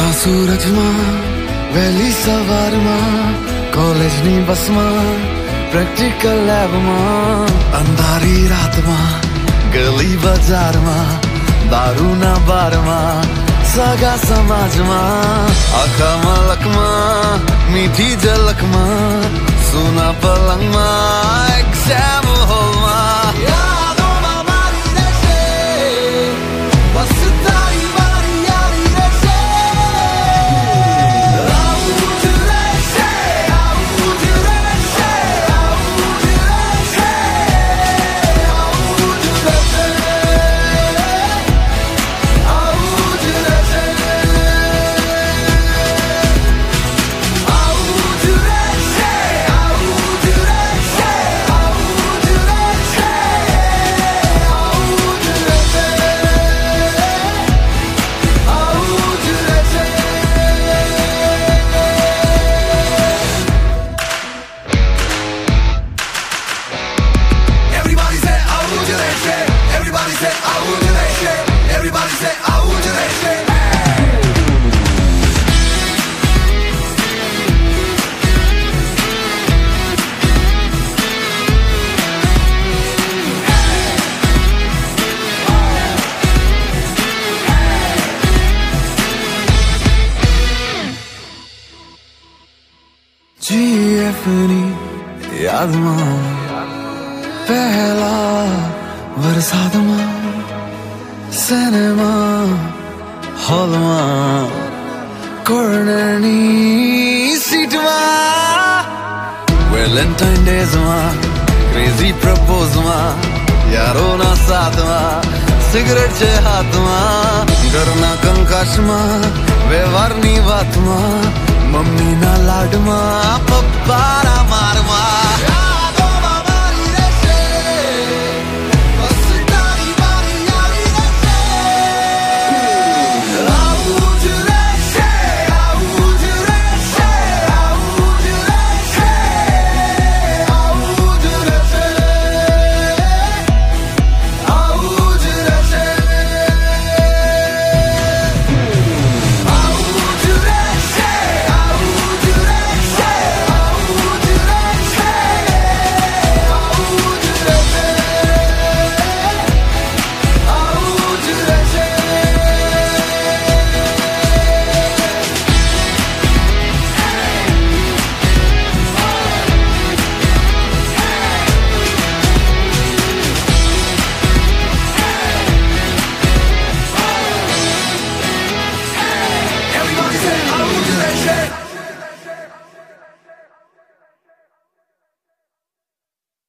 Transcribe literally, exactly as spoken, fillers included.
ઉગતા સૂરજમાં વહેલી સવારમાં કોલેજની બસમાં પ્રેક્ટિકલ લેબમાં અંધારી રાતમાં ગલી બજારમાં દારૂના બારમાં સગા સમાજમાં આખા મલકમાં મીઠી ઝલકમાં સોના પલંગમાં એક્ઝામ હોલમાં યાદોમાં મારી રહેશે બસ તારી વારી યારી રહેશે આવું જ રહેશે આવું જ રહેશે આવું જ રહેશે આવું જ રહેશે આવું જ રહેશે આવું જ રહેશે આવું જ રહેશે આવું જ રહેશે આવું જ રહેશે આવું જ રહેશે Everybody say આવું જ રહેશે Everybody say આવું જ રહેશે Everybody say આવું જ રહેશે જીએફની યાદમાં પહેલા વરસાદમાં સિનેમા હોલમાં કોર્નરની સીટમાં વેલેન્ટાઇન ડેઝમાં ક્રેઝી પ્રપોઝમાં યારોના સાથમાં સિગરેટ છે હાથમાં ઘરના કંકાશમાં વ્યવહારની વાતમાં મમ્મીના લાડમાં પપ્પાના મારમાં